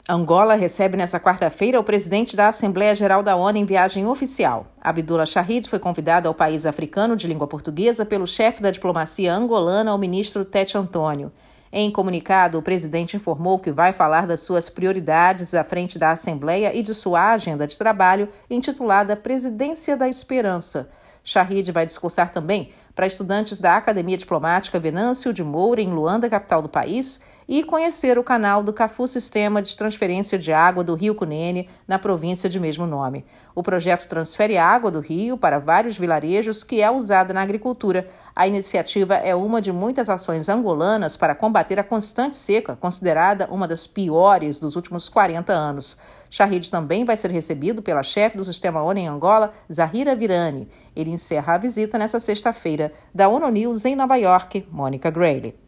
Angola recebe nesta quarta-feira o presidente da Assembleia Geral da ONU em viagem oficial. Abdullah Shahid foi convidado ao país africano de língua portuguesa pelo chefe da diplomacia angolana, o ministro Tete Antônio. Em comunicado, o presidente informou que vai falar das suas prioridades à frente da Assembleia e de sua agenda de trabalho, intitulada Presidência da Esperança. Shahid vai discursar também para estudantes da Academia Diplomática Venâncio de Moura, em Luanda, capital do país, e conhecer o canal do Cafu Sistema de Transferência de Água do Rio Cunene, na província de mesmo nome. O projeto transfere água do rio para vários vilarejos que é usada na agricultura. A iniciativa é uma de muitas ações angolanas para combater a constante seca, considerada uma das piores dos últimos 40 anos. Shahid também vai ser recebido pela chefe do Sistema ONU em Angola, Zahira Virani. Ele encerra a visita nesta sexta-feira. Da ONU News em Nova York, Mônica Grayle.